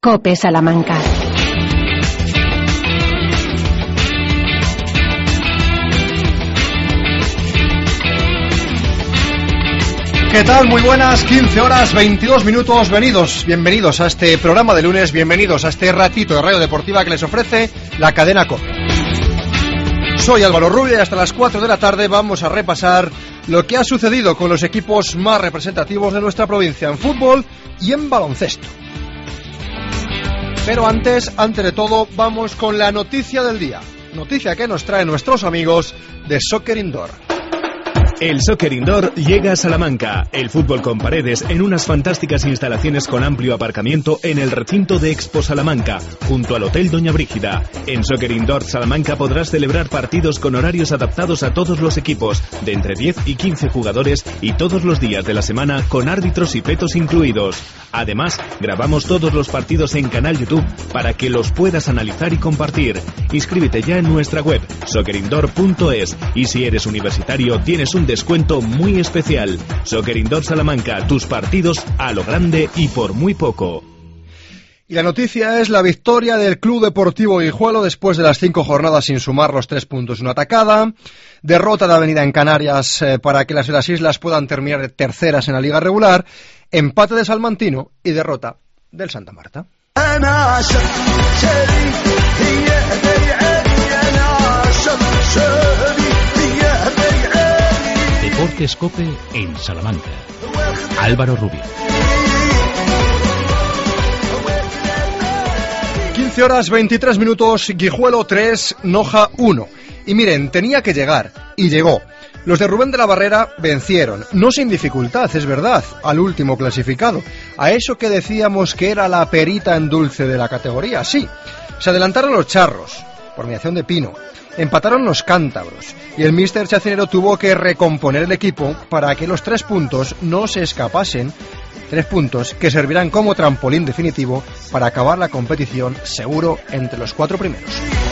COPE Salamanca. ¿Qué tal? Muy buenas, 15 horas 22 minutos, bienvenidos a este programa de lunes, bienvenidos a este ratito de radio deportiva que les ofrece la cadena COPE. Soy Álvaro Rubio y hasta las 4 de la tarde vamos a repasar lo que ha sucedido con los equipos más representativos de nuestra provincia en fútbol y en baloncesto. Pero antes de todo, vamos con la noticia del día, noticia que nos traen nuestros amigos de Soccer Indoor. El Soccer Indoor llega a Salamanca. El fútbol con paredes en unas fantásticas instalaciones con amplio aparcamiento en el recinto de Expo Salamanca, junto al Hotel Doña Brígida. En Soccer Indoor Salamanca podrás celebrar partidos con horarios adaptados a todos los equipos, de entre 10 y 15 jugadores y todos los días de la semana con árbitros y petos incluidos. Además, grabamos todos los partidos en canal YouTube para que los puedas analizar y compartir. Inscríbete ya en nuestra web, soccerindoor.es, y si eres universitario tienes un descuento muy especial. Soccer Indoor Salamanca, tus partidos a lo grande y por muy poco. Y la noticia es la victoria del Club Deportivo Guijuelo después de las 5 jornadas sin sumar los 3 puntos en una atacada, derrota de Avenida en Canarias para que las islas puedan terminar terceras en la liga regular, empate de Salmantino y derrota del Santa Marta. Deportes COPE en Salamanca. Álvaro Rubio. 15 horas 23 minutos, Guijuelo 3, Noja 1. Y miren, tenía que llegar, y llegó. Los de Rubén de la Barrera vencieron, no sin dificultad, es verdad, al último clasificado. A eso que decíamos que era la perita en dulce de la categoría, sí. Se adelantaron los charros, por mediación de Pino. Empataron los cántabros y el míster chacinero tuvo que recomponer el equipo para que los 3 puntos no se escapasen, 3 puntos que servirán como trampolín definitivo para acabar la competición seguro entre los 4 primeros.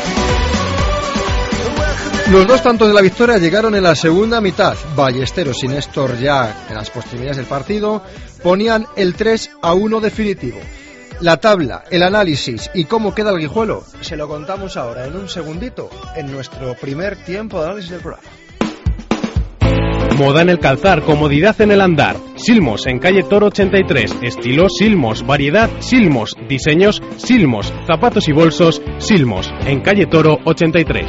Los 2 tantos de la victoria llegaron en la segunda mitad. Ballesteros y Néstor, ya en las postrimerías del partido, ponían el 3-1 definitivo. La tabla, el análisis y cómo queda el Guijuelo se lo contamos ahora en un segundito en nuestro primer tiempo de análisis del programa. Moda en el calzar, comodidad en el andar. Silmos en calle Toro 83, estilo Silmos, variedad Silmos, diseños Silmos, zapatos y bolsos Silmos en calle Toro 83.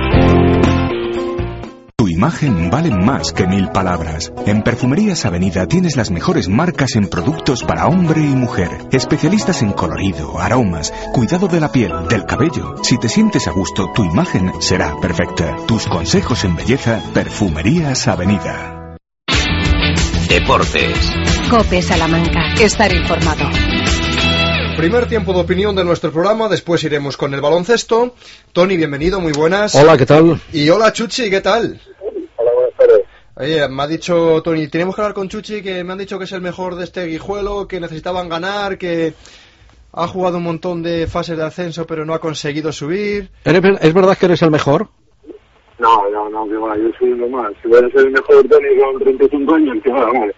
Tu imagen vale más que 1000 palabras. En Perfumerías Avenida tienes las mejores marcas en productos para hombre y mujer. Especialistas en colorido, aromas, cuidado de la piel, del cabello. Si te sientes a gusto, tu imagen será perfecta. Tus consejos en belleza, Perfumerías Avenida. Deportes. COPE Salamanca. Estar informado. Primer tiempo de opinión de nuestro programa, después iremos con el baloncesto. Tony, bienvenido, muy buenas. Hola, ¿qué tal? Y hola, Chuchi, ¿qué tal? Hola, buenas tardes. Oye, me ha dicho Tony, tenemos que hablar con Chuchi, que me han dicho que es el mejor de este Guijuelo, que necesitaban ganar, que ha jugado un montón de fases de ascenso, pero no ha conseguido subir. ¿Es verdad que eres el mejor? No, que va, yo soy lo más. Si voy a ser el mejor Tony con 35 años, que va, vale.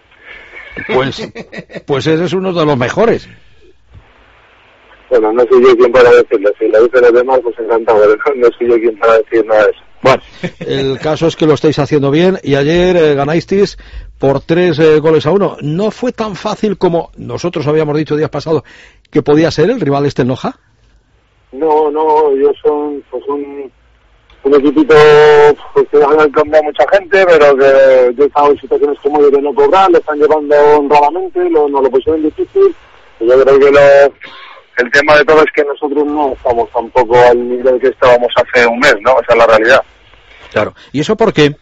Pues eres uno de los mejores. Bueno, no soy yo quien para decirlo. Si lo dicen los demás, pues encantado, pero no soy yo quien para decir nada de eso. Bueno, el caso es que lo estáis haciendo bien y ayer ganasteis por 3-1. ¿No fue tan fácil como nosotros habíamos dicho días pasados que podía ser el rival este en Noja? No, ellos son pues un equipito pues, que han cambiado mucha gente, pero que yo he estado en situaciones como de no cobrar, lo están llevando honradamente, nos lo pusieron difícil, y yo creo que el tema de todo es que nosotros no estamos tampoco al nivel que estábamos hace un mes, ¿no? Esa es la realidad. Claro. ¿Y eso por qué?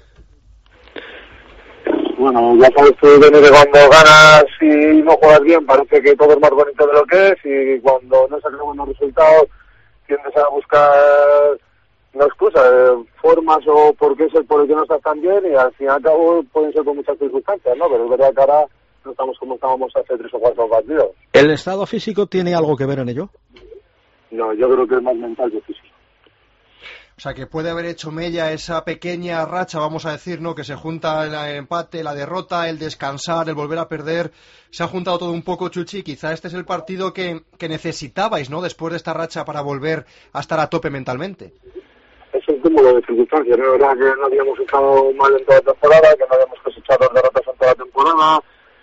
Bueno, ya sabes tú que cuando ganas y no juegas bien parece que todo es más bonito de lo que es, y cuando no sacas buenos resultados tiendes a buscar una excusa, formas o por qué es el por el que no estás tan bien, y al fin y al cabo pueden ser por muchas circunstancias, ¿no? Pero es verdad que ahora no estamos como estábamos hace 3 o 4 partidos. ¿El estado físico tiene algo que ver en ello? No, yo creo que es más mental que físico. O sea, que puede haber hecho mella esa pequeña racha, vamos a decir, ¿no? Que se junta el empate, la derrota, el descansar, el volver a perder. Se ha juntado todo un poco, Chuchi. Quizá este es el partido que necesitabais, ¿no? Después de esta racha para volver a estar a tope mentalmente. Es un cúmulo de circunstancias, ¿no? Es verdad que no habíamos estado mal en toda la temporada, que no habíamos cosechado derrotas en toda la temporada.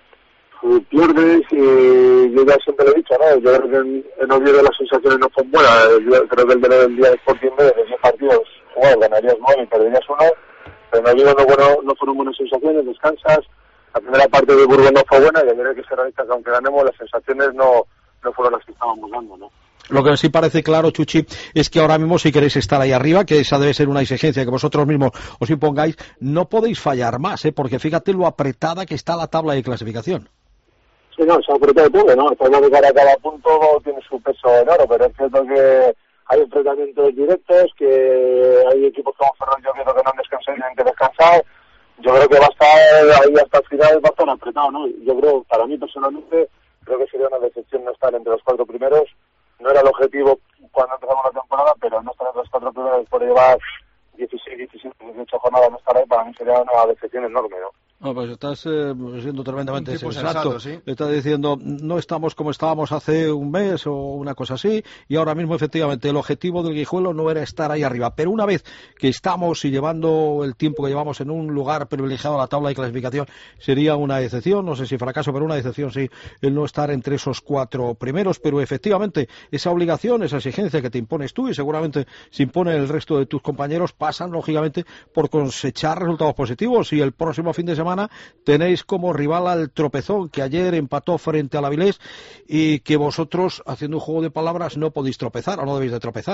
Pierdes y yo ya siempre lo he dicho, ¿no? Yo creo que en Oviedo las sensaciones no fueron buenas. Yo creo que el día de Sporting B, de 10 partidos jugados, ganarías 9 y perderías 1. Pero en Oviedo no fueron buenas sensaciones, descansas. La primera parte de Burgos no fue buena y hay que ser realistas que aunque ganemos, las sensaciones no fueron las que estábamos dando, ¿no? Lo que sí parece claro, Chuchi, es que ahora mismo si queréis estar ahí arriba, que esa debe ser una exigencia que vosotros mismos os impongáis, no podéis fallar más, porque fíjate lo apretada que está la tabla de clasificación. Sí, no, se ha apretado todo, ¿no? Estamos de cara a cada punto, tiene su peso en oro, pero es cierto que hay enfrentamientos directos, que hay equipos como Ferrol, yo creo que no han descansado y tienen que descansar. Yo creo que va a estar ahí hasta el final, va a estar apretado, ¿no? Yo creo, para mí personalmente, creo que sería una decepción no estar entre los 4 primeros. No era el objetivo cuando empezamos la temporada, pero no estar entre los 4 primeros por llevar 16, 17, 18 jornadas, no estar ahí, para mí sería una decepción enorme, ¿no? No, pues estás siendo tremendamente sensato, ¿sí? Estás diciendo, no estamos como estábamos hace un mes o una cosa así, y ahora mismo efectivamente el objetivo del Guijuelo no era estar ahí arriba, pero una vez que estamos y llevando el tiempo que llevamos en un lugar privilegiado a la tabla de clasificación, sería una decepción, no sé si fracaso, pero una decepción sí, el no estar entre esos 4 primeros, pero efectivamente esa obligación, esa exigencia que te impones tú y seguramente se impone el resto de tus compañeros, pasan lógicamente por cosechar resultados positivos, y el próximo fin de semana tenéis como rival al Tropezón, que ayer empató frente al Avilés y que vosotros, haciendo un juego de palabras, no podéis tropezar o no debéis de tropezar.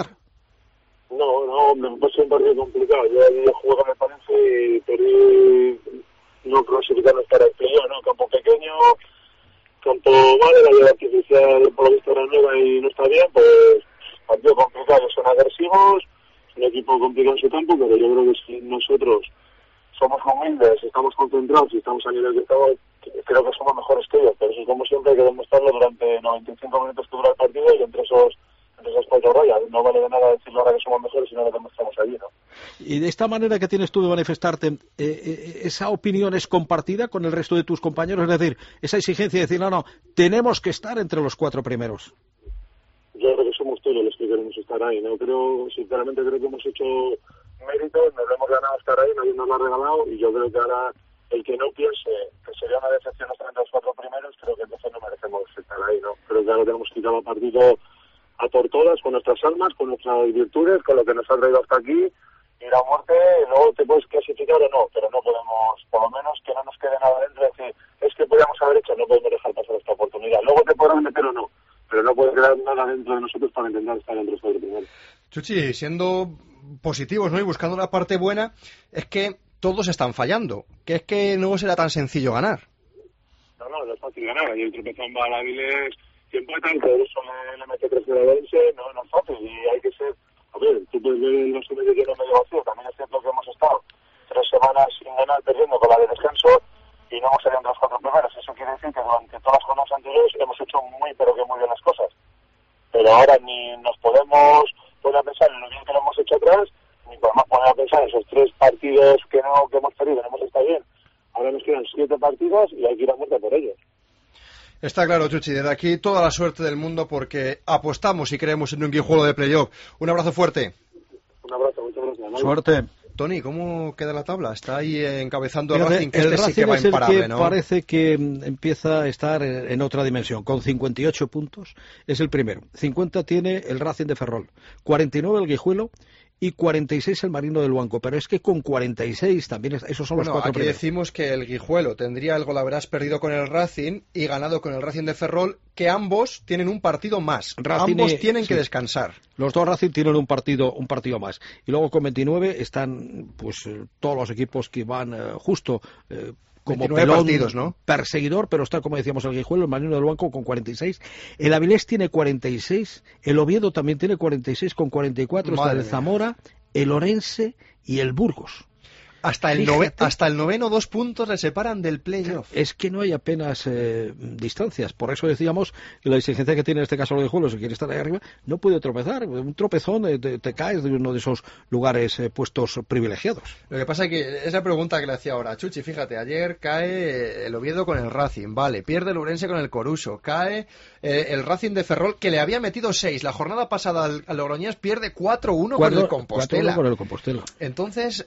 No, me parece un partido complicado. Yo jugué con el Palencia y perdí no clasificarnos para el playoff, ¿no? Campo pequeño, campo vale, la llave artificial por lo visto era nueva y no está bien, pues partido complicado, son agresivos, es un equipo complicado en su campo, pero yo creo que si nosotros somos humildes, estamos concentrados y estamos a nivel que estamos, creo que somos mejores que ellos, pero eso como siempre hay que demostrarlo durante 95 minutos que dura el partido y entre esas 4 rayas. No vale de nada decirlo ahora que somos mejores si no lo demostramos allí, ¿no? Y de esta manera que tienes tú de manifestarte, ¿esa opinión es compartida con el resto de tus compañeros? Es decir, esa exigencia de decir, no, tenemos que estar entre los 4 primeros. Yo creo que somos todos los que queremos estar ahí, ¿no? Sinceramente creo que hemos hecho méritos, nos lo hemos ganado estar ahí, nadie nos lo ha regalado, y yo creo que ahora el que no piense que sería una decepción estar entre los 4 primeros, creo que entonces no merecemos estar ahí, ¿no? Creo que ahora tenemos que ir a partido a por todas, con nuestras almas, con nuestras virtudes, con lo que nos ha traído hasta aquí, ir a muerte, luego te puedes clasificar o no, pero no podemos, por lo menos que no nos quede nada dentro de decir, es que podíamos haber hecho, no podemos dejar pasar esta oportunidad. Luego te podrán meter o no, pero no puede quedar nada dentro de nosotros para intentar estar entre los 4 primeros. Chuchi, siendo positivos, ¿no? Y buscando una parte buena, es que todos están fallando, que es que no será tan sencillo ganar. No es fácil ganar, y el Tropezón va a Avilés y empatan, que eso le mete 3 de Avilés, no es fácil, y hay que ser, a ver, tú puedes ver el vaso medio lleno medio vacío, también es cierto que hemos estado 3 semanas sin ganar, perdiendo con la de descanso, y no hemos salido entre los 4 primeros. Eso quiere decir que durante todas las jornadas anteriores hemos hecho muy bien las cosas, pero ahora ni nos podemos poner a pensar en lo bien que lo hemos hecho atrás, ni podemos poner a pensar en esos 3 partidos que hemos perdido, no hemos estado bien. Ahora nos quedan 7 partidos y hay que ir a muerte por ellos. Está claro, Chuchi, desde aquí toda la suerte del mundo porque apostamos y creemos en un Guijuelo de playoff. Un abrazo fuerte. Un abrazo, muchas gracias, ¿no? Suerte. Tony, ¿cómo queda la tabla? Está ahí encabezando el Fíjate, Racing, que el este Racing sí que va es el imparable, que ¿no? parece que empieza a estar en otra dimensión, con 58 puntos, es el primero. 50 tiene el Racing de Ferrol, 49 el Guijuelo y 46 el Marino del Luanco, pero es que con 46 también, esos son los 4 aquí primeros. decimos que el Guijuelo tendría el golaveras perdido con el Racing y ganado con el Racing de Ferrol, que ambos tienen un partido más. Ambos tienen que descansar. Los 2 Racing tienen un partido más. Y luego con 29 están pues todos los equipos que van justo como pelón partidos, ¿no? Perseguidor, pero está, como decíamos, el Guijuelo, el Marino del Luanco con 46. El Avilés tiene 46. El Oviedo también tiene 46 con 44. Está el Zamora, el Orense y el Burgos. Hasta el noveno 2 puntos le separan del playoff. Es que no hay apenas distancias. Por eso decíamos que la exigencia que tiene en este caso el Guijuelo, si quiere estar ahí arriba, no puede tropezar. Un tropezón te caes de uno de esos lugares puestos privilegiados. Lo que pasa es que esa pregunta que le hacía ahora Chuchi, fíjate, ayer cae el Oviedo con el Racing, vale, pierde el Ourense con el Coruso, cae el Racing de Ferrol, que le había metido 6. La jornada pasada al Logroñés pierde 4-1 con el Compostela. 4-1 con el Compostela. Entonces,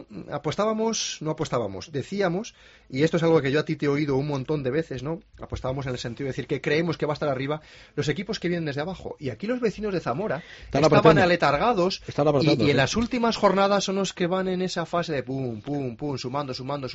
decíamos, y esto es algo que yo a ti te he oído un montón de veces, ¿no? Apostábamos en el sentido de decir que creemos que va a estar arriba los equipos que vienen desde abajo. Y aquí los vecinos de Zamora estaban aletargados y en las últimas jornadas son los que van en esa fase de pum, pum, pum, sumando.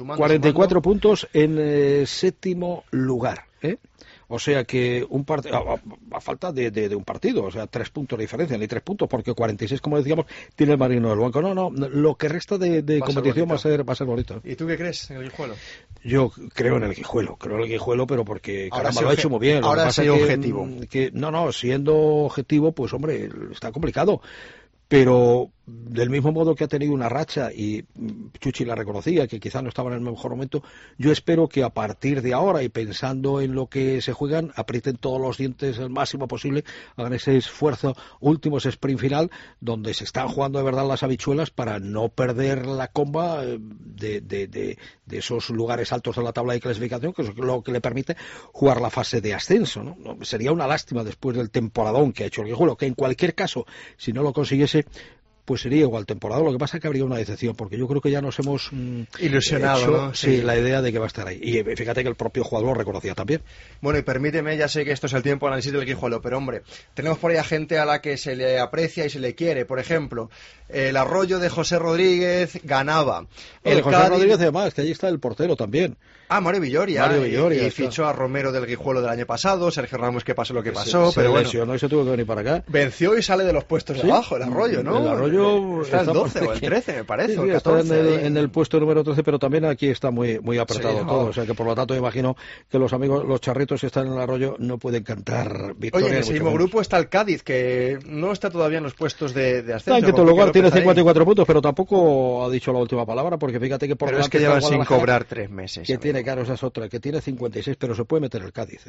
44 puntos en séptimo lugar, ¿eh? O sea que un partido, a falta de un partido, o sea, 3 puntos de diferencia, ni 3 puntos, porque 46, como decíamos, tiene el Marino del Banco. No, lo que resta de competición va a ser bonito. ¿Y tú qué crees en el Guijuelo? Yo creo en el Guijuelo, pero porque caramba, lo ha hecho muy bien. Ahora sí objetivo. Siendo objetivo, pues hombre, está complicado. Pero del mismo modo que ha tenido una racha, y Chuchi la reconocía, que quizá no estaba en el mejor momento, yo espero que a partir de ahora, y pensando en lo que se juegan, aprieten todos los dientes el máximo posible, hagan ese esfuerzo último, ese sprint final, donde se están jugando de verdad las habichuelas para no perder la comba de esos lugares altos de la tabla de clasificación, que es lo que le permite jugar la fase de ascenso, ¿no? Sería una lástima después del temporadón que ha hecho el Guijuelo, que en cualquier caso, si no lo consiguiese, pues sería igual temporada. Lo que pasa es que habría una decepción, porque yo creo que ya nos hemos ilusionado, hecho, ¿no? Sí, la idea de que va a estar ahí. Y fíjate que el propio jugador lo reconocía también. Bueno, y permíteme, ya sé que esto es el tiempo de análisis del Guijuelo, pero hombre, tenemos por ahí a gente a la que se le aprecia y se le quiere. Por ejemplo, el Arroyo de José Rodríguez ganaba. El José Rodríguez, además, que allí está el portero también. Mario Villoria. Y fichó a Romero del Guijuelo del año pasado, Sergio Ramos, que pasó lo que pasó, pero bueno. Lesionó y se tuvo que venir para acá. Venció y sale de los puestos de abajo, el Arroyo, ¿no? El Arroyo está el 12 o el 13, me parece, sí, o el 14. Está en el puesto número 13, pero también aquí está muy apretado todo. O sea que por lo tanto imagino que los amigos, los charritos que están en el Arroyo, no pueden cantar victoria. Oye, en ese mismo grupo está el Cádiz, que no está todavía en los puestos de ascenso. Está en quinto lugar, tiene 54 puntos, pero tampoco ha dicho la última palabra, porque fíjate que por pero es que llevan sin cobrar 3 meses. Que tiene, claro, esa es otra, que tiene 56, pero se puede meter el Cádiz.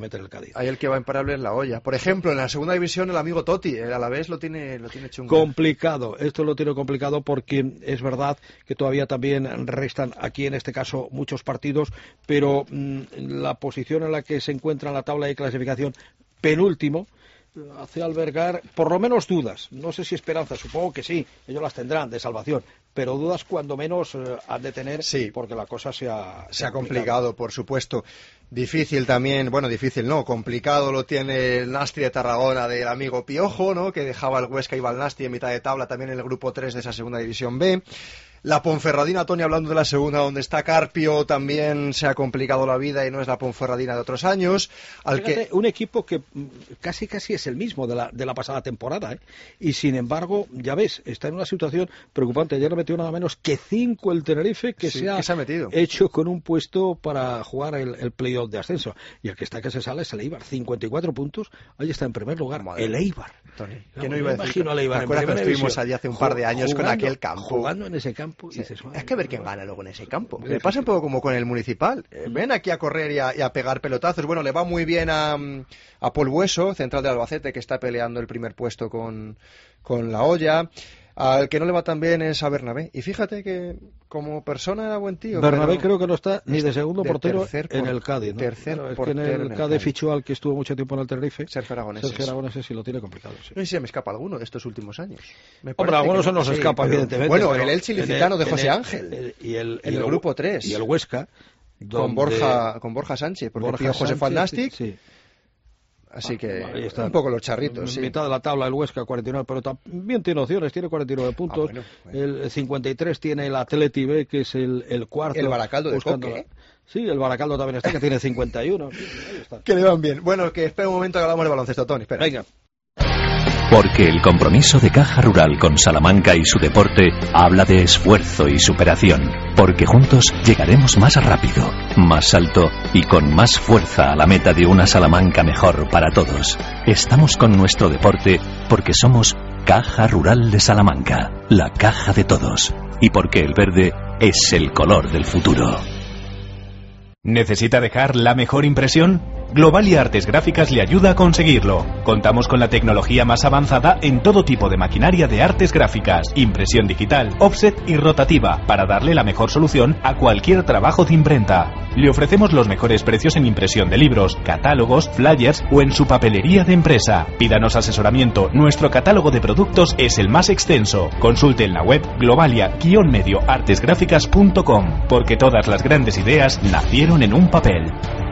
Ahí el que va imparable es la olla. Por ejemplo, en la segunda división el amigo Totti, el Alavés lo tiene chungo. Complicado, esto lo tiene complicado porque es verdad que todavía también restan aquí en este caso muchos partidos, pero la posición en la que se encuentra en la tabla de clasificación, penúltimo, hace albergar por lo menos dudas, no sé si esperanzas, supongo que sí, ellos las tendrán de salvación, pero dudas cuando menos han de tener, sí, porque la cosa se ha complicado, por supuesto. Difícil también, complicado lo tiene el Nasti de Tarragona del amigo Piojo, ¿no? Que dejaba el Huesca y iba al Nasti en mitad de tabla, también en el grupo 3 de esa segunda división B. La Ponferradina, Tony, hablando de la segunda, donde está Carpio, también se ha complicado la vida y no es la Ponferradina de otros años. Fíjate, un equipo que casi es el mismo de la pasada temporada, ¿eh? Y sin embargo, ya ves, está en una situación preocupante. Ayer le metió nada menos que 5 el Tenerife, que se ha hecho con un puesto para jugar el playoff de ascenso. Y el que está que se sale es el Eibar, 54 puntos, ahí está en primer lugar. Madre el Eibar. Tony, que no iba a decir. Imagino al Eibar. ¿Te acuerdas que estuvimos allí hace un par de años con aquel campo? Jugando en ese campo. Sí. Dices, es que ver quién gana luego en ese campo. Me pasa un poco como con el Municipal. Ven aquí a correr y a pegar pelotazos. Bueno, le va muy bien a Paul Bueso, central de Albacete, que está peleando el primer puesto con la olla. Al que no le va tan bien es a Bernabé. Y fíjate que como persona era buen tío. Bernabé creo que no está ni de segundo portero en el Cádiz, ¿no? Tercer es portero que en el Cádiz fichó al que estuvo mucho tiempo en el Tenerife. Sergio Aragoneses sí lo tiene complicado. Sí. No sé si se me escapa alguno de estos últimos años. Hombre, algunos se nos escapa, evidentemente. Bueno, el Elche ilicitano de José Ángel. Y el grupo 3. Y el Huesca. Con Borja Sánchez, porque Piojo se fue al Nastic. Sí. Así que un poco los charritos, sí. Mitad de la tabla el Huesca, 49, pero también tiene opciones, tiene 49 puntos. Bueno. El 53 tiene el Atleti B, que es el cuarto. El Baracaldo de Coque. Sí, el Baracaldo también está, que tiene 51. Que le van bien. Bueno, que espera un momento que hablamos de baloncesto, Tony. Espera. Venga. Porque el compromiso de Caja Rural con Salamanca y su deporte habla de esfuerzo y superación. Porque juntos llegaremos más rápido, más alto y con más fuerza a la meta de una Salamanca mejor para todos. Estamos con nuestro deporte porque somos Caja Rural de Salamanca, la caja de todos. Y porque el verde es el color del futuro. ¿Necesita dejar la mejor impresión? Globalia Artes Gráficas le ayuda a conseguirlo. Contamos con la tecnología más avanzada en todo tipo de maquinaria de artes gráficas, impresión digital, offset y rotativa, para darle la mejor solución a cualquier trabajo de imprenta. Le ofrecemos los mejores precios en impresión de libros, catálogos, flyers o en su papelería de empresa. Pídanos asesoramiento, nuestro catálogo de productos es el más extenso. Consulte en la web globalia-artesgráficas.com, porque todas las grandes ideas nacieron en un papel.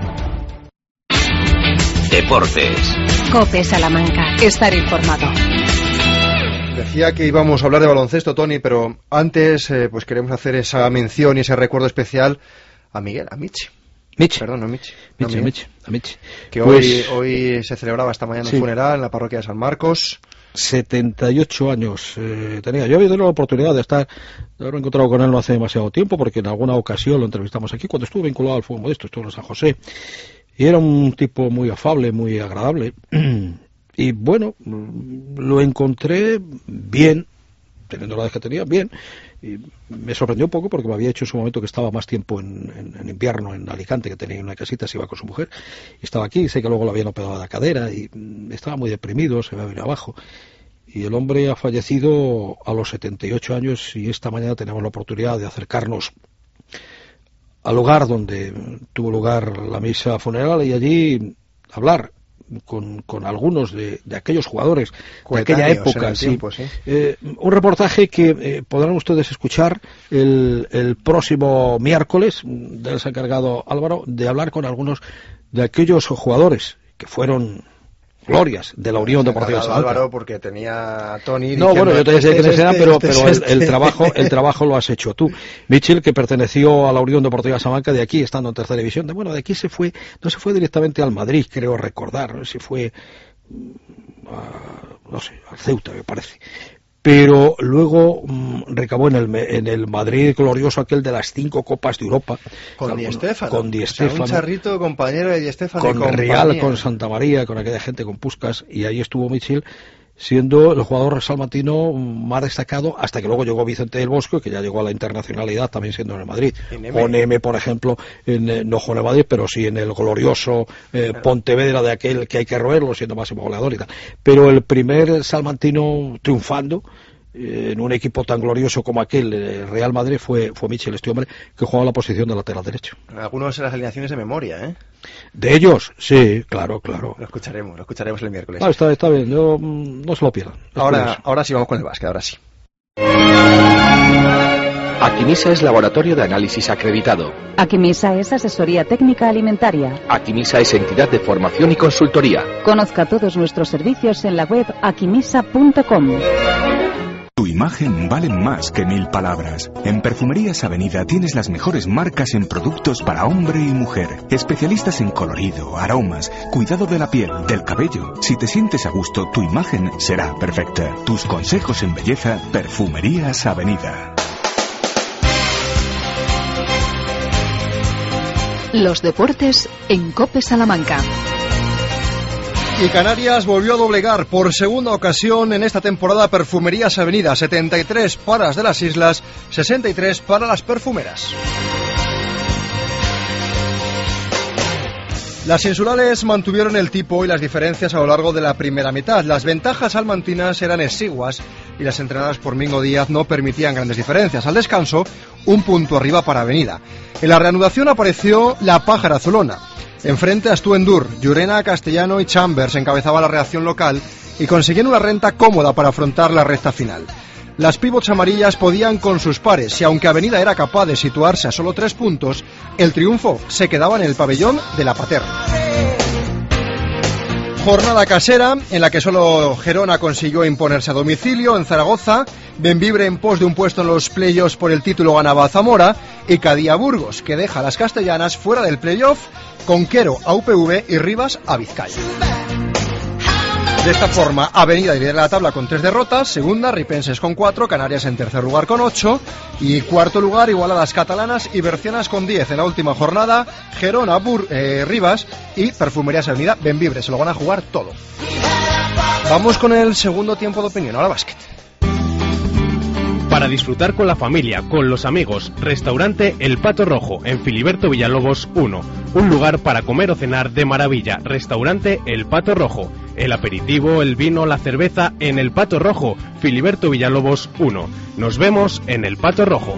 Deportes. COPE Salamanca. Estar informado. Decía que íbamos a hablar de baloncesto, Tony, pero antes pues queremos hacer esa mención y ese recuerdo especial a Miguel, a Michi. Perdón, no Michi. A Michi. Que pues, hoy se celebraba esta mañana un funeral en la parroquia de San Marcos. 78 años tenía. Yo había tenido la oportunidad de haberme encontrado con él no hace demasiado tiempo, porque en alguna ocasión lo entrevistamos aquí, cuando estuvo vinculado al fútbol modesto, estuvo en San José. Y era un tipo muy afable, muy agradable. Y bueno, lo encontré bien, teniendo la edad que tenía, bien. Y me sorprendió un poco porque me había hecho en su momento que estaba más tiempo en invierno en Alicante, que tenía una casita, se iba con su mujer. Y estaba aquí, sé que luego lo habían operado de la cadera y estaba muy deprimido, se me había venido abajo. Y el hombre ha fallecido a los 78 años y esta mañana tenemos la oportunidad de acercarnos al lugar donde tuvo lugar la misa funeral y allí hablar con algunos de aquellos jugadores de aquella época. Tiempo, sí. Un reportaje que podrán ustedes escuchar el próximo miércoles. De se ha encargado Álvaro de hablar con algunos de aquellos jugadores que fueron glorias de la Unión Deportiva Salamanca. Álvaro, porque tenía a Tony. No, bueno, yo te decía quiénes eran, pero el trabajo lo has hecho tú. Michel, que perteneció a la Unión Deportiva Salamanca de aquí, estando en tercera división. De aquí no se fue directamente al Madrid, creo recordar, no sé si fue al Ceuta, me parece. Pero luego recabó en el Madrid glorioso, aquel de las 5 Copas de Europa. Con Di Stéfano. Con Di Stéfano. Un charrito compañero de Di Stéfano. Con Real, con Santa María, con aquella gente, con Puskás. Y ahí estuvo Michel, siendo el jugador salmantino más destacado, hasta que luego llegó Vicente del Bosque, que ya llegó a la internacionalidad, también siendo en el Madrid. Con M, por ejemplo, no jugó en el Madrid, pero sí en el glorioso Pontevedra, de aquel que hay que roerlo, siendo máximo goleador y tal. Pero el primer salmantino triunfando en un equipo tan glorioso como aquel, el Real Madrid, fue Michel, este hombre que jugaba la posición de lateral derecho. Algunos de las alineaciones de memoria, ¿eh? De ellos, sí, claro. Lo escucharemos el miércoles. Está bien, no se lo pierdan. Ahora sí vamos con el básquet, ahora sí. Aquimisa es laboratorio de análisis acreditado. Aquimisa es asesoría técnica alimentaria. Aquimisa es entidad de formación y consultoría. Conozca todos nuestros servicios en la web aquimisa.com. Tu imagen vale más que 1000 palabras. En Perfumerías Avenida tienes las mejores marcas en productos para hombre y mujer. Especialistas en colorido, aromas, cuidado de la piel, del cabello. Si te sientes a gusto, tu imagen será perfecta. Tus consejos en belleza, Perfumerías Avenida. Los deportes en COPE Salamanca. Y Canarias volvió a doblegar por segunda ocasión en esta temporada Perfumerías Avenida. 73 para las de las islas, 63 para las perfumeras. Las insulares mantuvieron el tipo y las diferencias a lo largo de la primera mitad. Las ventajas salmantinas eran exiguas y las entrenadas por Mingo Díaz no permitían grandes diferencias. Al descanso, un punto arriba para Avenida. En la reanudación apareció la Pájara Azulona. Enfrente a Stuendur, Llurena, Castellano y Chambers encabezaba la reacción local y consiguieron una renta cómoda para afrontar la recta final. Las pivots amarillas podían con sus pares y aunque Avenida era capaz de situarse a solo 3 puntos, el triunfo se quedaba en el pabellón de la Paterna. Jornada casera en la que solo Gerona consiguió imponerse a domicilio. En Zaragoza, Bembibre en pos de un puesto en los playoffs por el título ganaba a Zamora y Cadía Burgos, que deja a las castellanas fuera del playoff, con Quero a UPV y Rivas a Vizcaya. De esta forma, Avenida lidera la tabla con 3 derrotas, segunda Ripenses con 4, Canarias en tercer lugar con 8 y cuarto lugar Igualadas Catalanas y Bercianas con 10. En la última jornada, Gerona, Rivas y Perfumerías Avenida Benvibre, se lo van a jugar todo. Vamos con el segundo tiempo de opinión, ahora básquet. Para disfrutar con la familia, con los amigos, restaurante El Pato Rojo, en Filiberto Villalobos 1. Un lugar para comer o cenar de maravilla, restaurante El Pato Rojo. El aperitivo, el vino, la cerveza en El Pato Rojo, Filiberto Villalobos 1. Nos vemos en El Pato Rojo.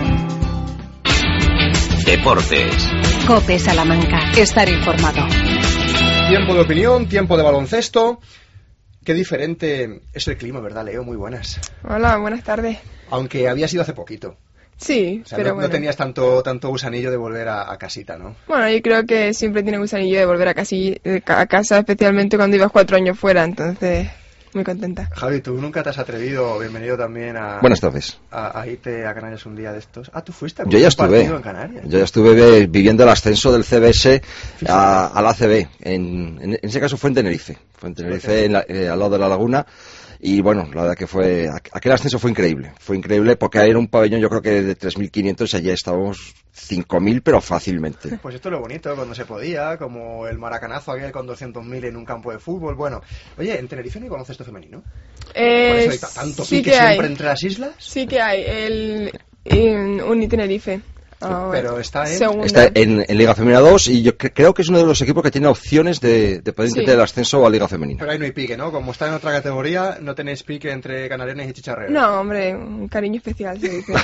Deportes. COPE Salamanca. Estar informado. Tiempo de opinión, tiempo de baloncesto. Qué diferente es el clima, ¿verdad, Leo? Muy buenas. Hola, buenas tardes. Aunque había sido hace poquito. Sí, o sea, pero no tenías tanto gusanillo de volver a casita, ¿no? Bueno, yo creo que siempre tiene gusanillo de volver a casa, especialmente cuando ibas 4 años fuera, entonces muy contenta. Javi, tú nunca te has atrevido, bienvenido también a... Buenas tardes. A irte a Canarias un día de estos. Ah, tú fuiste a Yo ya estuve en Canarias. Yo ya estuve viviendo el ascenso del CBS al ACB. En ese caso fue en Tenerife. Fue en Tenerife, al lado de la laguna. Y bueno, la verdad que aquel ascenso fue increíble porque era un pabellón, yo creo que de 3.500 y allí estábamos 5.000, pero fácilmente. Pues esto es lo bonito, cuando se podía, como el maracanazo aquel con 200.000 en un campo de fútbol. Bueno, oye, ¿en Tenerife no hay baloncesto femenino? ¿Por eso hay tanto sí pique que siempre hay. entre las islas? Sí que hay, en Uni Tenerife. Pero está en Liga Femenina 2 y yo creo que es uno de los equipos que tiene opciones de poder intentar el ascenso a Liga Femenina. Pero ahí no hay pique, ¿no? Como está en otra categoría, no tenéis pique entre canarianes y chicharreros. No, hombre, un cariño especial, se dice.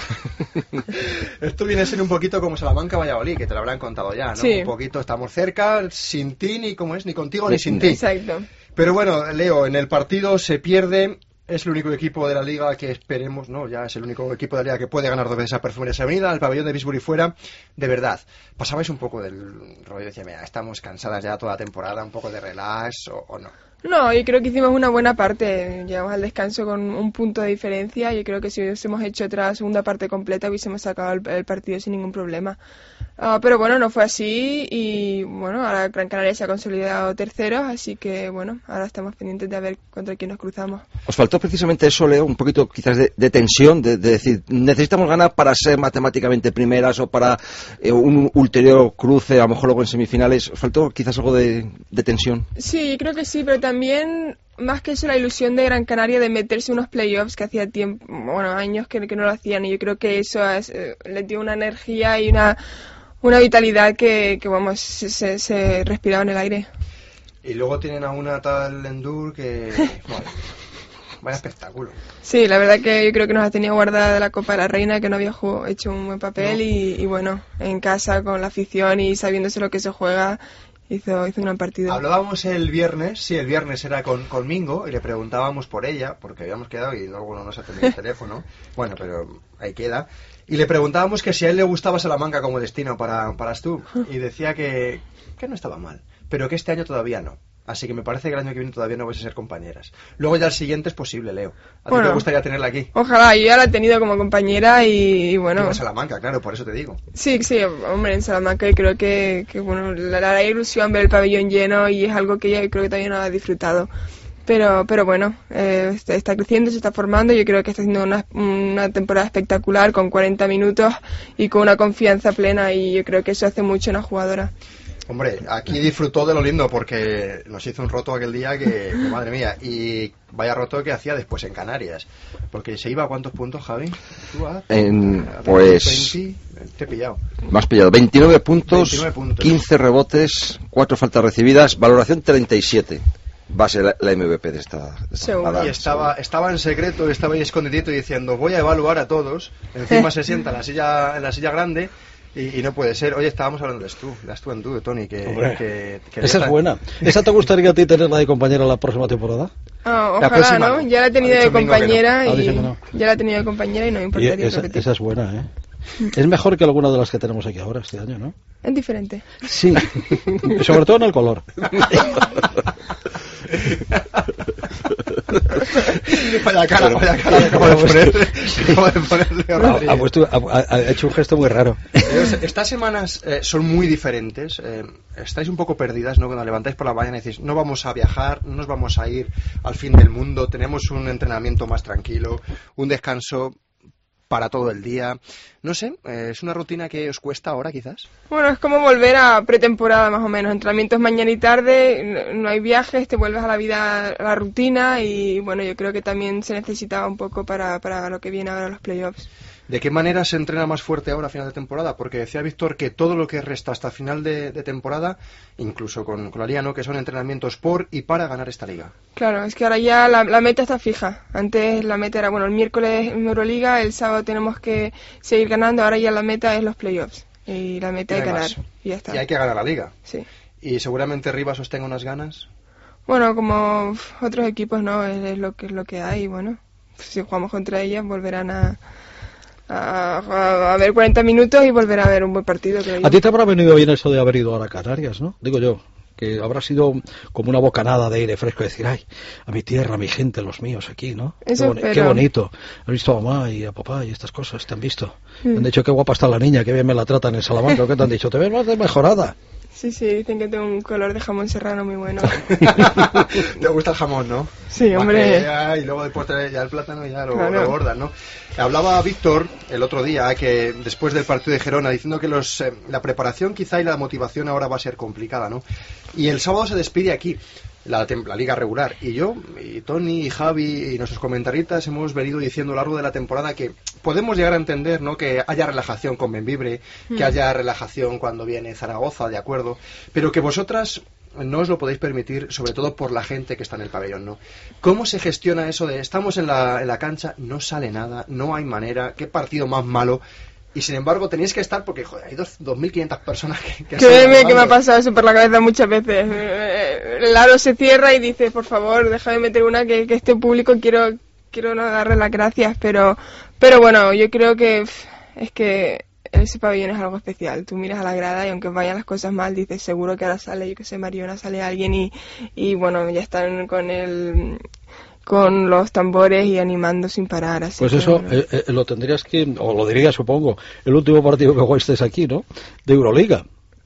Esto viene a ser un poquito como Salamanca Valladolid, que te lo habrán contado ya, ¿no? Sí. Un poquito, estamos cerca, sin ti, ni contigo, ni sin ti. Exacto. Pero bueno, Leo, en el partido se pierde. Es el único equipo de la liga que esperemos, ¿no? Ya es el único equipo de la liga que puede ganar 2 veces a Perfumerías Avenida, el pabellón de Bisbury fuera. De verdad, pasabais un poco del rollo, decía, mira, estamos cansadas ya toda la temporada, un poco de relax o no. No, yo creo que hicimos una buena parte. Llegamos al descanso con un punto de diferencia. Yo creo que si hubiésemos hecho otra segunda parte completa hubiésemos sacado el partido sin ningún problema. Pero bueno, no fue así y bueno, ahora Gran Canaria se ha consolidado terceros, así que bueno, ahora estamos pendientes de ver contra quién nos cruzamos. Os faltó precisamente eso, Leo, un poquito quizás de tensión, de decir, necesitamos ganar para ser matemáticamente primeras o para un ulterior cruce, a lo mejor luego en semifinales. ¿Os faltó quizás algo de tensión? Sí, creo que sí, pero también más que eso la ilusión de Gran Canaria de meterse unos playoffs que hacía tiempo, años que no lo hacían, y yo creo que eso les dio una energía y una vitalidad que vamos, se respiraba en el aire. Y luego tienen a una tal Endur que... Bueno, vaya espectáculo. Sí, la verdad que yo creo que nos ha tenido guardada de la Copa de la Reina, que no había hecho un buen papel, no. y bueno, en casa con la afición y sabiéndose lo que se juega, hizo un gran partido. Hablábamos el viernes era con Mingo, y le preguntábamos por ella, porque habíamos quedado y luego no nos atendió el teléfono. Bueno, pero ahí queda. Y le preguntábamos que si a él le gustaba Salamanca como destino para Stu, y decía que no estaba mal, pero que este año todavía no. Así que me parece que el año que viene todavía no vais a ser compañeras. Luego ya el siguiente es posible, Leo. ¿A ti te gustaría tenerla aquí? Ojalá, yo ya la he tenido como compañera y bueno... En Salamanca, claro, por eso te digo. Sí, hombre, en Salamanca y creo que bueno, la ilusión ver el pabellón lleno y es algo que ella creo que todavía no ha disfrutado. Pero bueno, está creciendo, se está formando, yo creo que está haciendo una temporada espectacular con 40 minutos y con una confianza plena, y yo creo que eso hace mucho una jugadora. Hombre, aquí disfrutó de lo lindo porque nos hizo un roto aquel día que madre mía, y vaya roto que hacía después en Canarias, porque se iba a ¿cuántos puntos, Javi? Pues 20, te he pillado. Me has pillado, 29 puntos, 15 rebotes, 4 faltas recibidas, valoración 37. Va a ser la MVP de esta y estaba en secreto, estaba ahí escondidito diciendo, voy a evaluar a todos. Encima se sienta en la silla grande. Y no puede ser. Oye, estábamos hablando de Stu en de Tony, que esa es buena. ¿Esa te gustaría a ti tenerla de compañera la próxima temporada? Ojalá, ¿no? Ya la he tenido de compañera ya la he tenido de compañera y no me importaría repetir. Esa es buena, ¿eh? Es mejor que alguna de las que tenemos aquí ahora este año, ¿no? Es diferente. Sí, sobre todo en el color. Vaya cara le acabo de ponerle. Ha hecho un gesto muy raro. Estas semanas son muy diferentes. Estáis un poco perdidas, ¿no? Cuando levantáis por la mañana y decís, no vamos a viajar, no nos vamos a ir al fin del mundo, tenemos un entrenamiento más tranquilo, un descanso para todo el día. No sé, ¿es una rutina que os cuesta ahora quizás? Bueno, es como volver a pretemporada más o menos. Entrenamientos mañana y tarde, no hay viajes, te vuelves a la vida, a la rutina y bueno, yo creo que también se necesitaba un poco para lo que viene ahora los playoffs. ¿De qué manera se entrena más fuerte ahora a final de temporada? Porque decía Víctor que todo lo que resta hasta final de temporada, incluso con la Liga, ¿no? Que son entrenamientos por y para ganar esta liga. Claro, es que ahora ya la meta está fija. Antes la meta era, bueno, el miércoles en Euroliga, el sábado tenemos que seguir ganando, ahora ya la meta es los playoffs. Y la meta es ganar. Y ya está. Y hay que ganar la liga. Sí. Y seguramente Rivas os tenga unas ganas. Bueno, como otros equipos, ¿no? Es lo que hay. Bueno, si jugamos contra ellas volverán a ver 40 minutos y volver a ver un buen partido, creo yo. A ti te habrá venido bien eso de haber ido ahora a Canarias, ¿no? Digo yo, que habrá sido como una bocanada de aire fresco, decir, ay, a mi tierra, a mi gente, los míos aquí, ¿no? Eso qué bonito. ¿Has visto a mamá y a papá y estas cosas? ¿Te han visto? Me han dicho qué guapa está la niña, qué bien me la tratan en Salamanca. ¿Qué te han dicho? ¿Te ves más de mejorada? Sí, dicen que tengo un color de jamón serrano muy bueno. Te gusta el jamón, ¿no? Sí, hombre. Y luego después ya el plátano y ya lo bordas, ¿no? Hablaba Víctor el otro día que después del partido de Gerona diciendo que la preparación quizá y la motivación ahora va a ser complicada, ¿no? Y el sábado se despide aquí la liga regular y yo y Tony y Javi y nuestros comentaristas hemos venido diciendo a lo largo de la temporada que podemos llegar a entender, ¿no? Que haya relajación con Bembibre, que haya relajación cuando viene Zaragoza, de acuerdo, pero que vosotras no os lo podéis permitir, sobre todo por la gente que está en el pabellón, ¿no? ¿Cómo se gestiona eso de estamos en la cancha, no sale nada, no hay manera, qué partido más malo? Y sin embargo tenéis que estar porque joder, hay 2.500 personas que créeme que me ha pasado eso por la cabeza muchas veces. El aro se cierra y dices, por favor, déjame meter una que este público quiero no darle las gracias, pero bueno, yo creo que es que ese pabellón es algo especial. Tú miras a la grada y aunque vayan las cosas mal, dices, seguro que ahora sale, yo que sé, Mariona, sale alguien y bueno, ya están con los tambores y animando sin parar. Así pues que, eso bueno. Lo tendrías que, o lo diría, supongo, el último partido que jugasteis aquí, ¿no? De Euroliga.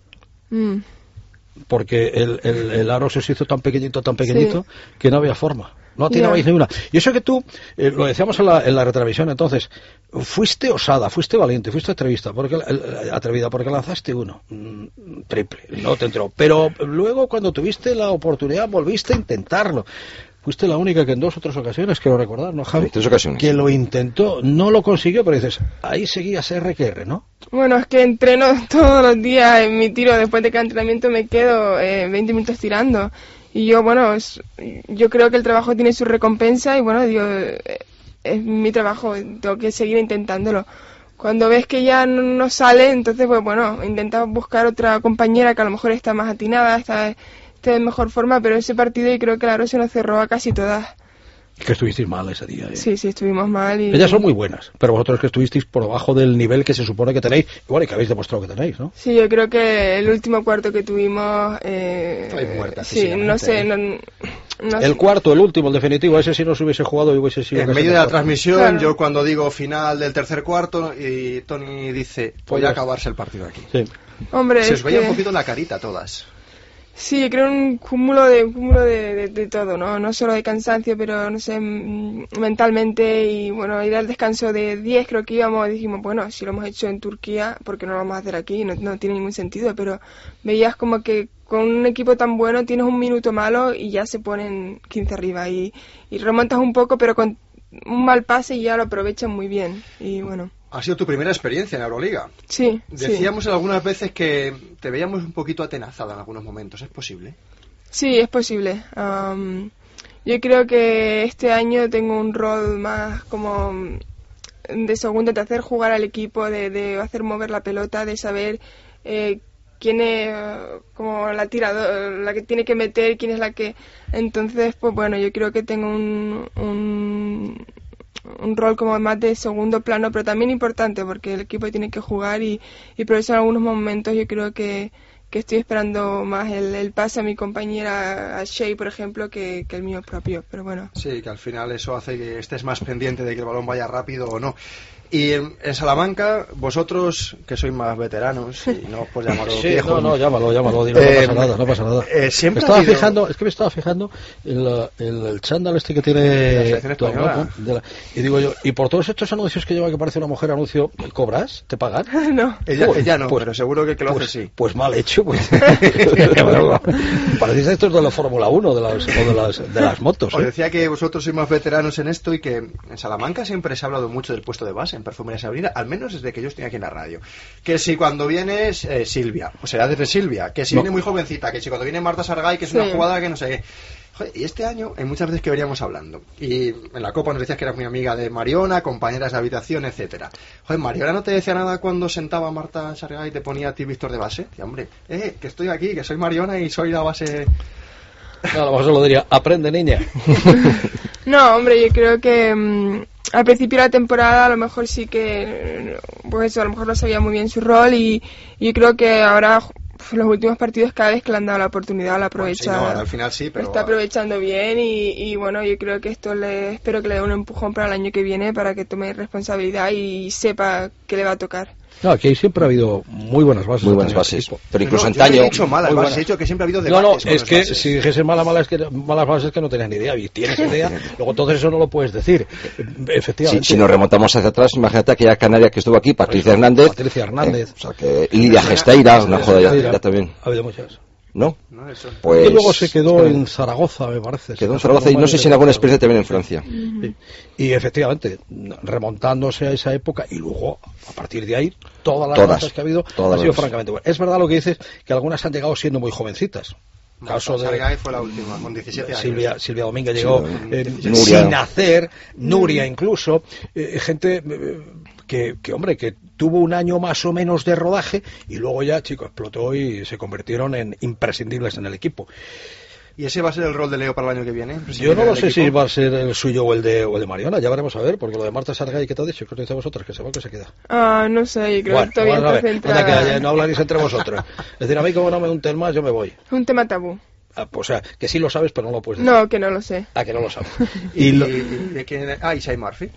Porque el aro se hizo tan pequeñito, que no había forma. No atinabais ni una. Y eso que tú, lo decíamos en la retransmisión entonces, fuiste osada, fuiste valiente, fuiste atrevida, porque lanzaste uno, triple, no te entró. Pero luego cuando tuviste la oportunidad volviste a intentarlo. Fuiste la única que en 2 o 3 ocasiones, quiero recordar, ¿no, Javi? 3 ocasiones. Que lo intentó, no lo consiguió, pero dices, ahí seguías RQR, ¿no? Bueno, es que entreno todos los días en mi tiro, después de cada entrenamiento me quedo 20 minutos tirando. Y yo, bueno, yo creo que el trabajo tiene su recompensa y bueno, es mi trabajo, tengo que seguir intentándolo. Cuando ves que ya no sale, entonces, pues bueno, intentas buscar otra compañera que a lo mejor está más atinada, está de mejor forma, pero ese partido y creo que el aro se nos cerró a casi todas. Que estuvisteis mal ese día, ¿eh? Sí, estuvimos mal. Ellas son muy buenas, pero vosotros que estuvisteis por debajo del nivel que se supone que tenéis, igual y que habéis demostrado que tenéis, ¿no? Sí, yo creo que el último cuarto que tuvimos... muertas, sí, no sé... El cuarto, el último, el definitivo, ese si no se hubiese jugado y hubiese sido... En medio de la transmisión, claro. Yo cuando digo final del tercer cuarto y Tony dice, voy a acabarse el partido aquí. Sí. Hombre, se os veía un poquito en la carita todas. Sí, yo creo un cúmulo de todo, ¿no? No solo de cansancio, pero, no sé, mentalmente y, bueno, ir al descanso de 10 creo que íbamos, dijimos, bueno, si lo hemos hecho en Turquía, ¿por qué no lo vamos a hacer aquí? No tiene ningún sentido, pero veías como que con un equipo tan bueno tienes un minuto malo y ya se ponen 15 arriba y remontas un poco, pero con un mal pase y ya lo aprovechan muy bien y, bueno... Ha sido tu primera experiencia en Euroliga. Sí. Decíamos algunas veces que te veíamos un poquito atenazada en algunos momentos. ¿Es posible? Sí, es posible. Yo creo que este año tengo un rol más como de segundo, de hacer jugar al equipo, de hacer mover la pelota, de saber quién es como la tiradora, la que tiene que meter, quién es la que... Entonces, pues bueno, yo creo que tengo un rol como más de segundo plano, pero también importante porque el equipo tiene que jugar y por eso en algunos momentos yo creo que estoy esperando más el pase a mi compañera, a Shea, por ejemplo, que el mío propio, pero bueno. Sí, que al final eso hace que estés más pendiente de que el balón vaya rápido o no. Y en Salamanca, vosotros que sois más veteranos, y no os puedo llamarlo sí, viejo. No, llámalo, no pasa nada. Siempre me estaba fijando el chándal este que tiene y digo yo, y por todos estos anuncios que lleva, que parece una mujer anuncio, ¿cobras? ¿Te pagan? No. Ella no, pero seguro que lo hace sí. Pues mal hecho, pues. Parecéis estos de la Fórmula 1 de las motos. Os decía que vosotros sois más veteranos en esto y que en Salamanca siempre se ha hablado mucho del puesto de base en Perfumería Sabrina, al menos desde que yo estoy aquí en la radio. Que si cuando viene Silvia, o será desde Silvia, que si viene muy jovencita, que si cuando viene Marta Sargay, que es una jugadora que no sé qué. Joder, y este año hay muchas veces que veníamos hablando, y en la Copa nos decías que eras muy amiga de Mariona, compañeras de habitación, etcétera. Joder, Mariona no te decía nada cuando sentaba a Marta Sargay y te ponía a ti Víctor de base. Y hombre, que estoy aquí, que soy Mariona y soy la base. No, a lo mejor se lo diría, aprende, niña. No, hombre, yo creo que al principio de la temporada a lo mejor sí que, pues eso, a lo mejor no sabía muy bien su rol, y yo creo que ahora los últimos partidos, cada vez que le han dado la oportunidad, la aprovecha. Bueno, sí, no, al final sí, pero lo está aprovechando bien, y bueno, yo creo que esto espero que le dé un empujón para el año que viene, para que tome responsabilidad y sepa qué le va a bases. No, aquí siempre ha habido muy buenas bases. Pero incluso antaño. Yo he dicho malas bases, he dicho que siempre ha habido debates. No, es que bases. Si dijese malas bases que no tenías ni idea, y tienes idea, luego entonces eso no lo puedes decir. Efectivamente. Si nos remontamos hacia atrás, imagínate aquella canaria que estuvo aquí, Patricia Hernández. O sea, que Lidia Gesteira, una joda ya también. Ha habido muchas. ¿No? Pues, y luego se quedó en Zaragoza, me parece. Quedó en Zaragoza y no sé si en alguna experiencia también en Francia. Sí. Y efectivamente, remontándose a esa época, y luego, a partir de ahí, todas las cosas que ha habido han sido francamente buenas. Es verdad lo que dices, que algunas han llegado siendo muy jovencitas. Caso de Sargay fue la última, con 17 años. Silvia Domínguez llegó sin nacer, Nuria incluso, gente que tuvo un año más o menos de rodaje, y luego ya, chico, explotó y se convirtieron en imprescindibles en el equipo. ¿Y ese va a ser el rol de Leo para el año que viene? Yo no lo sé si va a ser el suyo o el de Mariona, ya veremos a ver, porque lo de Marta Sargay, ¿qué te ha dicho? ¿Qué os dice a vosotras? ¿Que se va o que se queda? No sé, yo creo que todavía está centrada. Que no hablaréis entre vosotros. Es decir, a mí como no me unten más, yo me voy. Es un tema tabú. Pues, o sea, que sí lo sabes, pero no lo puedes decir. No, que no lo sé. Que no lo sabes. ¿Y quién? ¿Y Shea Murphy?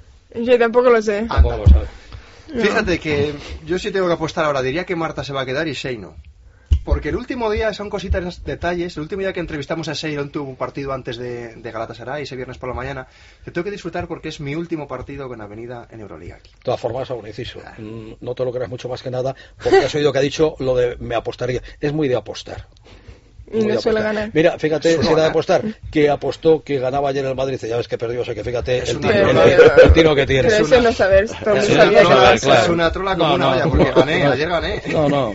Yo tampoco lo sé. Tampoco lo sabes. Fíjate que yo sí tengo que apostar ahora, diría que Marta se va a quedar y Shea no. Porque el último día, son cositas, detalles, el último día que entrevistamos a Shea, tuvo un partido antes de Galatasaray, ese viernes por la mañana, que tengo que disfrutar porque es mi último partido con Avenida en Euroliga aquí. De todas formas, aún inciso, no te lo creas mucho más que nada, porque has oído que ha dicho lo de me apostaría. Es muy de apostar. Y no suele ganar. Mira, fíjate, si era de apostar, que apostó que ganaba ayer el Madrid, ya ves que perdió, o sea que fíjate el tiro que tiene. Pero eso no saber, es una trola como una valla, porque ayer gané. No.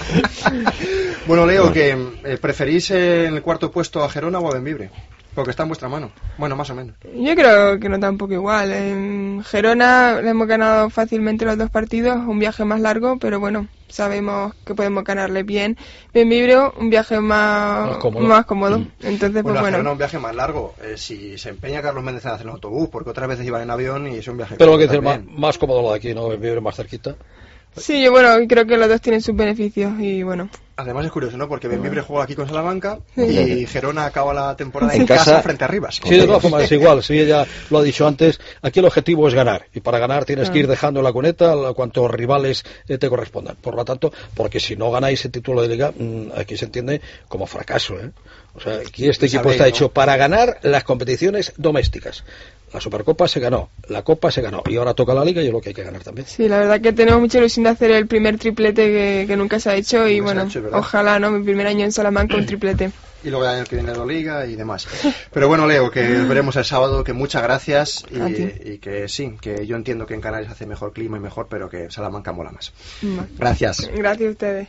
Bueno, Leo, que ¿preferís en el cuarto puesto a Gerona o a Bembibre? Porque está en vuestra mano. Bueno, más o menos. Yo creo que no tampoco igual. En Gerona le hemos ganado fácilmente los 2 partidos, un viaje más largo, pero bueno, sabemos que podemos ganarle bien. Bembibre, un viaje más cómodo. Entonces, pues bueno. Gerona, un viaje más largo. Si se empeña Carlos Méndez en hacer el autobús, porque otras veces iban en avión y es un viaje. Pero lo que dice más cómodo lo de aquí, ¿no? Bembibre más cerquita. Sí, yo creo que los dos tienen sus beneficios y bueno. Además es curioso, ¿no? Porque Bembibre juega aquí con Salamanca y Gerona acaba la temporada en casa frente a Rivas. Sí, de todas formas es igual, sí, ella lo ha dicho antes, aquí el objetivo es ganar, y para ganar tienes que ir dejando la cuneta a cuantos rivales te correspondan. Por lo tanto, porque si no ganáis el título de liga, aquí se entiende como fracaso, ¿eh? O sea, aquí este equipo está hecho para ganar las competiciones domésticas. La Supercopa se ganó, la Copa se ganó, y ahora toca la Liga y es lo que hay que ganar también. Sí, la verdad que tenemos mucha ilusión de hacer el primer triplete que nunca se ha hecho, y bueno, ojalá, ¿no? Mi primer año en Salamanca, un triplete. Y luego el año que viene la Liga y demás. Pero bueno, Leo, que veremos el sábado, que muchas gracias, y que sí, que yo entiendo que en Canarias hace mejor clima y mejor, pero que Salamanca mola más. Gracias. Gracias a ustedes.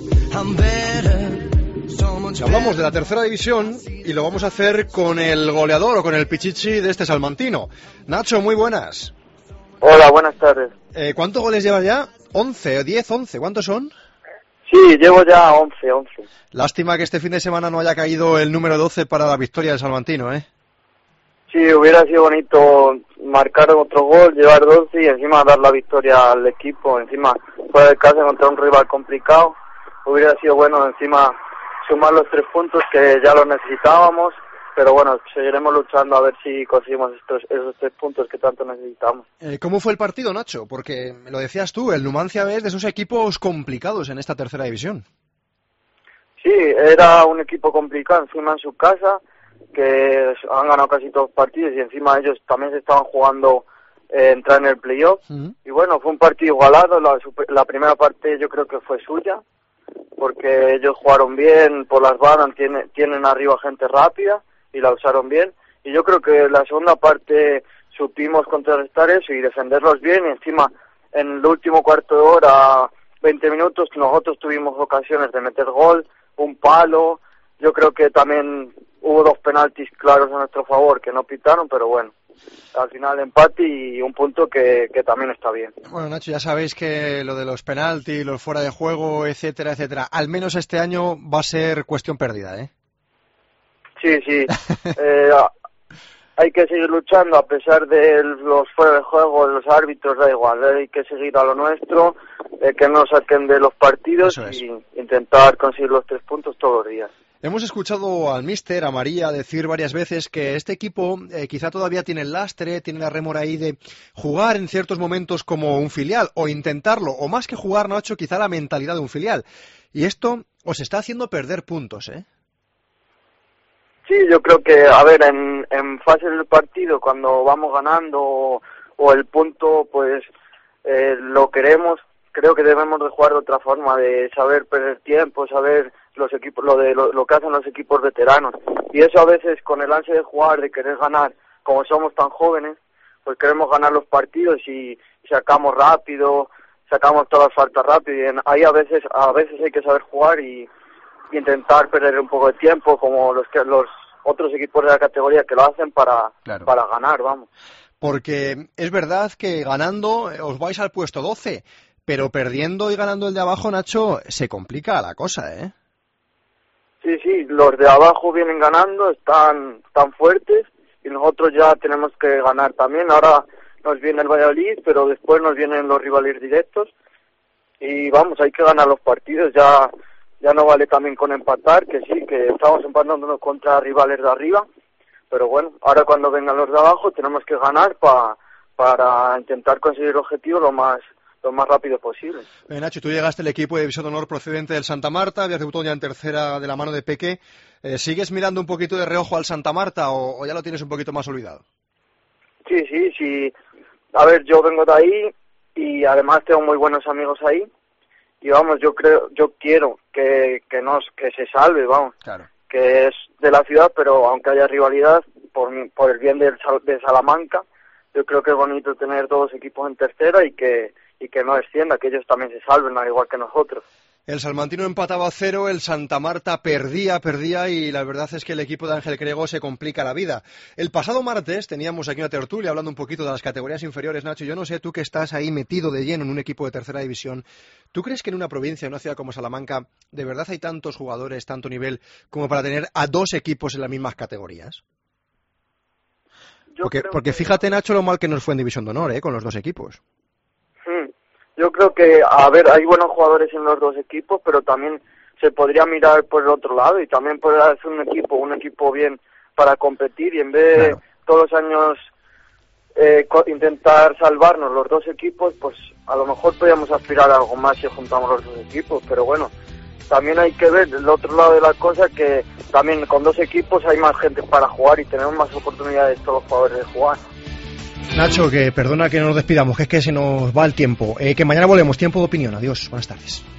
Hablamos de la tercera división y lo vamos a hacer con el goleador o con el pichichi de este salmantino. Nacho, muy buenas. Hola, buenas tardes. ¿Cuántos goles llevas ya? 11, 10, 11, ¿cuántos son? Sí, llevo ya 11. Lástima que este fin de semana no haya caído el número 12 para la victoria del salmantino, ¿eh? Sí, hubiera sido bonito marcar otro gol, llevar 12 y encima dar la victoria al equipo. Encima fuera de casa contra un rival complicado. hubiera sido bueno encima sumar los 3 puntos que ya los necesitábamos, pero bueno, seguiremos luchando a ver si conseguimos esos 3 puntos que tanto necesitamos. ¿Cómo fue el partido, Nacho? Porque lo decías tú, el Numancia es de esos equipos complicados en esta tercera división. Sí, era un equipo complicado encima en su casa, que han ganado casi todos los partidos y encima ellos también se estaban jugando entrar en el playoff. Y bueno, fue un partido igualado, la primera parte yo creo que fue suya, porque ellos jugaron bien por las bandas, tienen arriba gente rápida y la usaron bien, y yo creo que la segunda parte supimos contrarrestar eso y defenderlos bien, y encima en el último cuarto de hora, 20 minutos, nosotros tuvimos ocasiones de meter gol, un palo, yo creo que también hubo 2 penaltis claros a nuestro favor que no pitaron, pero bueno, al final empate y un punto que también está bien. Bueno, Nacho, ya sabéis que lo de los penaltis, los fuera de juego, etcétera, etcétera, al menos este año va a ser cuestión perdida, ¿eh? Sí. Hay que seguir luchando a pesar de los fuera de juego, de los árbitros, da igual, hay que seguir a lo nuestro, que no saquen de los partidos y intentar conseguir los 3 puntos todos los días. Hemos escuchado al míster, a María, decir varias veces que este equipo quizá todavía tiene el lastre, tiene la rémora ahí de jugar en ciertos momentos como un filial, o intentarlo, o más que jugar, Nacho, quizá la mentalidad de un filial. Y esto os está haciendo perder puntos, ¿eh? Sí, yo creo que, a ver, en fase del partido, cuando vamos ganando o el punto, pues lo queremos, creo que debemos de jugar de otra forma, de saber perder tiempo, saber los equipos, lo que hacen los equipos veteranos. Y eso a veces con el ansia de jugar, de querer ganar, como somos tan jóvenes, pues queremos ganar los partidos y sacamos rápido, sacamos todas las faltas rápido, y ahí a veces hay que saber jugar y intentar perder un poco de tiempo, como los otros equipos de la categoría que lo hacen para ganar, vamos. Porque es verdad que ganando os vais al puesto 12, pero perdiendo y ganando el de abajo, Nacho, se complica la cosa, ¿eh? Sí, los de abajo vienen ganando, están fuertes, y nosotros ya tenemos que ganar también. Ahora nos viene el Valladolid, pero después nos vienen los rivales directos, y vamos, hay que ganar los partidos, ya no vale también con empatar, que sí, que estamos empatándonos contra rivales de arriba, pero bueno, ahora cuando vengan los de abajo tenemos que ganar para intentar conseguir el objetivo lo más rápido posible. Nacho, tú llegaste al equipo de División de Honor procedente del Santa Marta, habías debutado ya en tercera de la mano de Peque. ¿Sigues mirando un poquito de reojo al Santa Marta o ya lo tienes un poquito más olvidado? Sí. A ver, yo vengo de ahí y además tengo muy buenos amigos ahí. Y vamos, yo quiero que se salve, vamos, claro, que es de la ciudad, pero aunque haya rivalidad, por el bien de Salamanca, yo creo que es bonito tener 2 equipos en tercera y que no descienda, que ellos también se salven, al igual que nosotros. El salmantino empataba a 0, el Santa Marta perdía y la verdad es que el equipo de Ángel Crego se complica la vida. El pasado martes teníamos aquí una tertulia hablando un poquito de las categorías inferiores, Nacho. Yo no sé, tú que estás ahí metido de lleno en un equipo de tercera división, ¿tú crees que en una provincia, en una ciudad como Salamanca, de verdad hay tantos jugadores, tanto nivel, como para tener a 2 equipos en las mismas categorías? Porque fíjate, Nacho, lo mal que nos fue en División de Honor, con los 2 equipos. Yo creo que, a ver, hay buenos jugadores en los 2 equipos, pero también se podría mirar por el otro lado y también poder hacer un equipo bien para competir, y en vez de todos los años intentar salvarnos los 2 equipos, pues a lo mejor podríamos aspirar a algo más si juntamos los 2 equipos, pero bueno, también hay que ver el otro lado de la cosa, que también con 2 equipos hay más gente para jugar y tenemos más oportunidades todos los jugadores de jugar. Nacho, que perdona que no nos despidamos, que es que se nos va el tiempo. Que mañana volvemos, tiempo de opinión. Adiós, buenas tardes.